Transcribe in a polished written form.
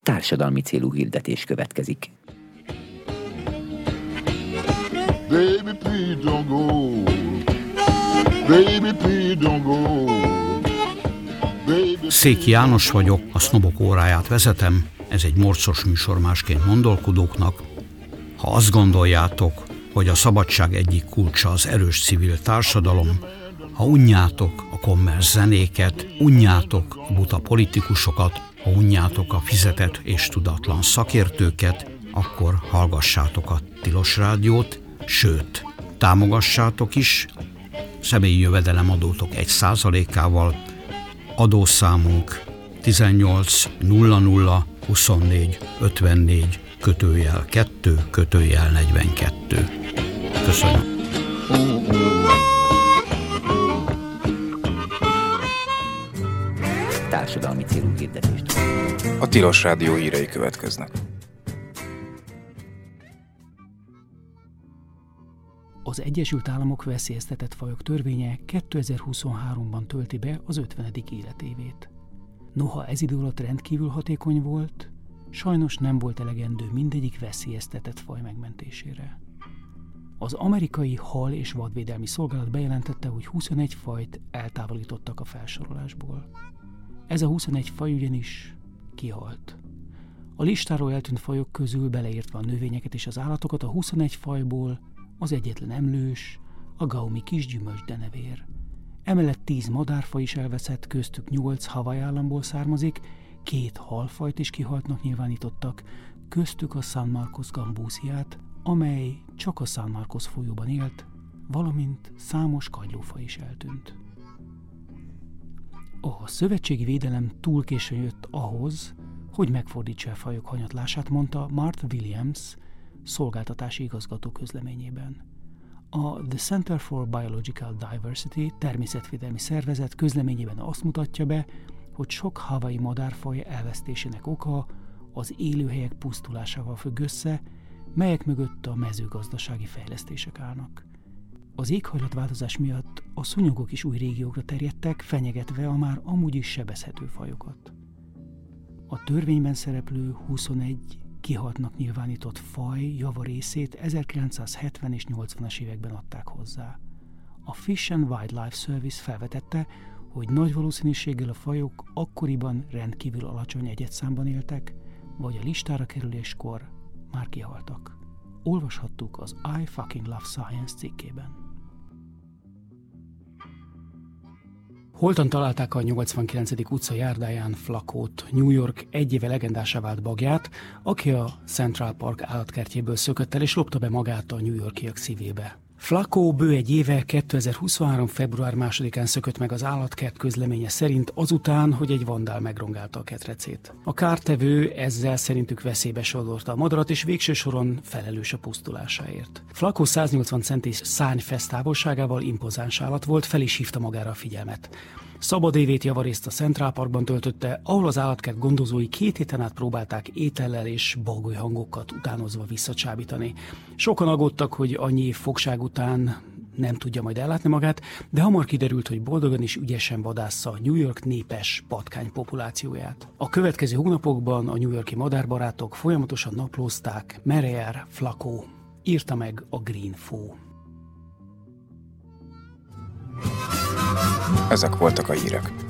társadalmi célú hirdetés következik. Baby, please don't go. Baby, please don't go. Széki János vagyok, a Sznobok óráját vezetem, ez egy morcos műsor másként gondolkodóknak. Ha azt gondoljátok, hogy a szabadság egyik kulcsa az erős civil társadalom, ha unjátok a kommersz zenéket, unjátok a buta politikusokat, ha unjátok a fizetett és tudatlan szakértőket, akkor hallgassátok a Tilos Rádiót, sőt, támogassátok is, személyi jövedelemadótok 1%-ával, adószámunk 18 00 24 54 /2 /42. Köszönöm. Társadalmi célú hirdetést. A Tilos Rádió hírei következnek. Az Egyesült Államok veszélyeztetett fajok törvénye 2023-ban tölti be az 50. életévét. Noha ez idő alatt rendkívül hatékony volt, sajnos nem volt elegendő mindegyik veszélyeztetett faj megmentésére. Az amerikai hal- és vadvédelmi szolgálat bejelentette, hogy 21 fajt eltávolítottak a felsorolásból. Ez a 21 faj ugyanis kihalt. A listáról eltűnt fajok közül, beleértve a növényeket és az állatokat, a 21 fajból az egyetlen emlős, a gaumi kisgyümölcsdenevér. Emellett 10 madárfaj is elveszett, köztük 8 Hawaii államból származik, 2 halfajt is kihaltnak nyilvánítottak, köztük a San Marcos gambúziát, amely csak a San Marcos folyóban élt, valamint számos kagylófaj is eltűnt. A szövetségi védelem túl későn jött ahhoz, hogy megfordítsa a fajok hanyatlását, mondta Martha Williams, szolgáltatási igazgató közleményében. A The Center for Biological Diversity természetvédelmi szervezet közleményében azt mutatja be, hogy sok hawaii madárfaj elvesztésének oka az élőhelyek pusztulásával függ össze, melyek mögött a mezőgazdasági fejlesztések állnak. Az éghajlatváltozás miatt a szúnyogok is új régiókra terjedtek, fenyegetve a már amúgy is sebezhető fajokat. A törvényben szereplő 21 kihaltnak nyilvánított faj javarészét 1970 és 80-as években adták hozzá. A Fish and Wildlife Service felvetette, hogy nagy valószínűséggel a fajok akkoriban rendkívül alacsony egyedszámban éltek, vagy a listára kerüléskor már kihaltak. Olvashattuk az I Fucking Love Science cikkében. Holtan találták a 89. utca járdáján Flacót, New York egy éve legendásá vált bagját, aki a Central Park állatkertjéből szökött el és lopta be magát a New Yorkiak szívébe. Flacó bő egy éve 2023. február 2-án szökött meg az állatkert közleménye szerint azután, hogy egy vandál megrongálta a ketrecét. A kártevő ezzel szerintük veszélybe sodorta a madarat, és végső soron felelős a pusztulásáért. Flacó 180 centis szárnyfesz távolságával impozáns állat volt, fel is hívta magára a figyelmet. Szabad évét javarészt a Central Parkban töltötte, ahol az állatkert gondozói 2 héten át próbálták étellel és bagoly hangokat utánozva visszacsábítani. Sokan aggódtak, hogy annyi év fogság után nem tudja majd ellátni magát, de hamar kiderült, hogy boldogan és ügyesen vadásza New York népes patkány populációját. A következő hónapokban a New Yorki madárbarátok folyamatosan naplózták, merre jár Flacó, írta meg a Green Fó. Ezek voltak a hírek.